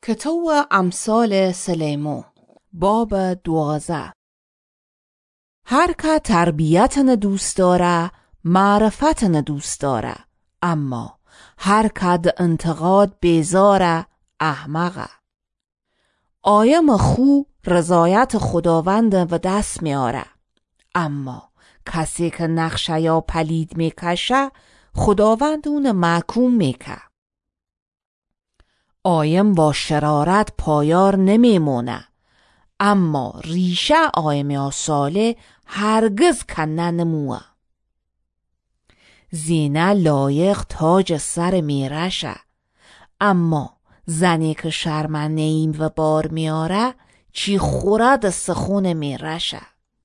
کتاب امثال سلیمو باب 12. هر که تربیتن دوست داره معرفتن دوست داره، اما هر که ده انتقاد بیزاره احمقه. آیم خو رضایت خداوند و دست میاره، اما کسی که نقشه یا پلید میکشه خداوند اون محکوم میکه. آیم با شرارت پایار نمیمونه، اما ریشه آیم صالح هرگز کنه نموه. زینه لایق تاج سر میرشه، اما زنی که شرمنده ایم و بار میاره چی خورد سخون میرشه.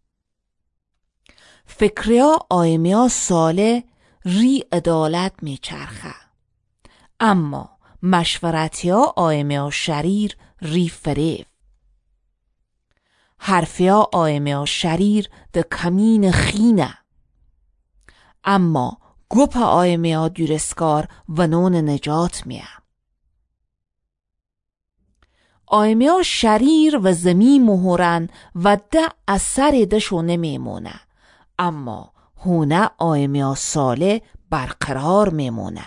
فکریا آیمیا صالح ری عدالت میچرخه، اما مشورتیا آیمیا شریر ری فریب. حرفیا آیمیا شریر ده کمین خینه، اما گپ آیمیا درستکار و نون نجات میه. آیمیا شریر و زمین مهرن و ده اثر دشو نمیمونه، اما هونه آیمیا صالح برقرار میمونه.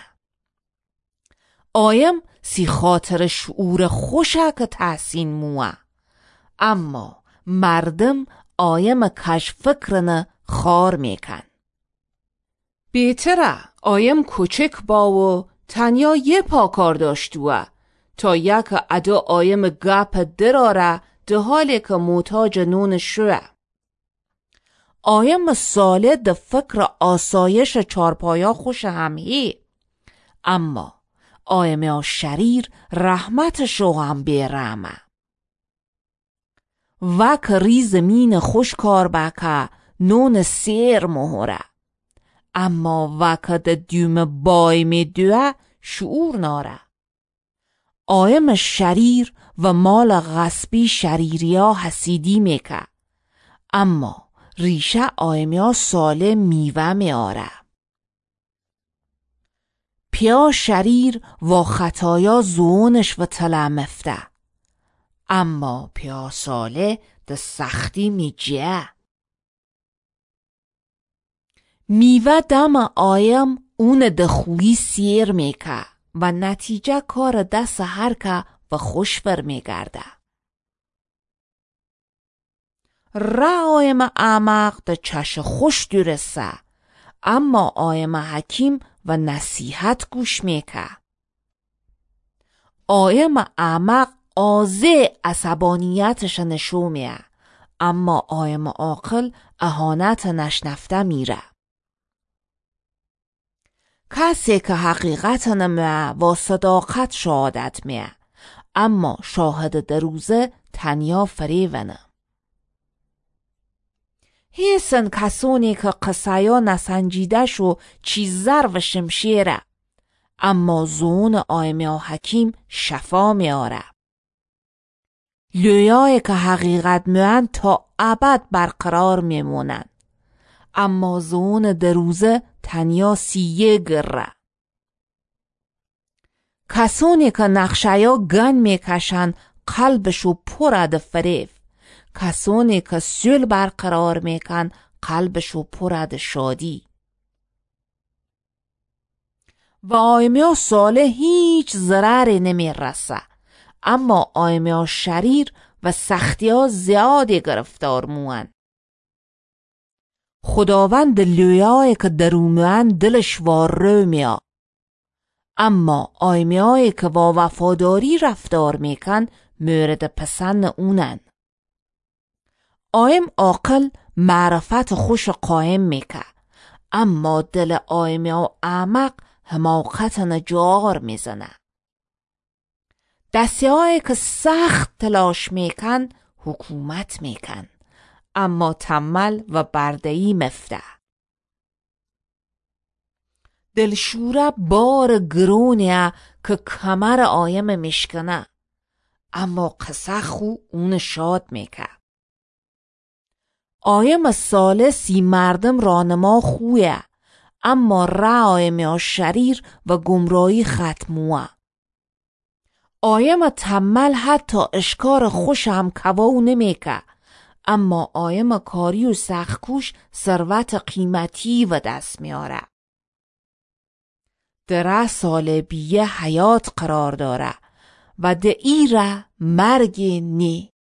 آیم سی خاطر شعور خوشه که تحسین موه، اما مردم آیم کش فکرن خار میکن. بیتره آیم کوچک با و تنیا یه پاکار داشتوه تا یک ادا آیم گپ دراره ده حالی که محتاج نون شوه. آیم صالح ده فکر آسایش چارپایا خوش همهی، اما آیم شریر رحمت شو هم بیرمه. وک ری زمین خوش کار بکه نون سیر مهره، اما وک ده دیوم بای می دوه شعور ناره. آیم شریر و مال غصبی شریریا حسیدی میکه، اما ریشه آیمیا صالح میوه میاره. پیا شریر و خطایا زونش و تلمفته، اما پیا صالح ده سختی میجه. میوه دم آیم اون ده خویی سیر میکه و نتیجه کار دست هر که و خوش بر میگرده. آیم احمق ده چش خوش درسته، اما آیم حکیم و نصیحت گوش میکه. آیم احمق آزه عصبانیتش نشو میه، اما آیم عاقل اهانت نشنفته میره. کسی که حقیقت نمیه و صداقت شهادت میه، اما شاهد دروزه تنیا فریونه. هیسن کسانی که قصایا نسنجیده شو چیزر و شمشیره، اما زون آیمیا حکیم شفا میاره. لویای که حقیقت میان تا ابد برقرار میمونن، اما زون دروزه تنیا سیه گره. کسانی که نقشه‌یا گن میکشن قلبشو پرد فریب، کسانی که صلح برقرار میکن قلبشو پرد شادی. و آیمیا صالح هیچ ضرری نمیرسه، اما آیمیا شریر و سختیا زیادی گرفتار موان. خداوند لویایی که دروموان دلش وارو میا، اما آیمیایی که با وفاداری رفتار میکن مورد پسند اونن. آیم عاقل معرفت خوش قائم میکه، اما دل آیمیا احمق حماقت نجار میزنه. دستیایی که سخت تلاش میکن حکومت میکن، اما تمل و بردهی مفته. دلشوره بار گرونیه که کمر آیم میشکنه، اما قصه خو اون شاد میکه. آیم صالح سی مردم رانما خویه، اما آیم شریر و گمراهی ختموه. آیم تمل حتی اشکار خوشم کواو نمیکه، اما آیم کاری و سخکوش ثروت قیمتی و دست میاره. دره سال بیه حیات قرار داره و ده ایره مرگ نی.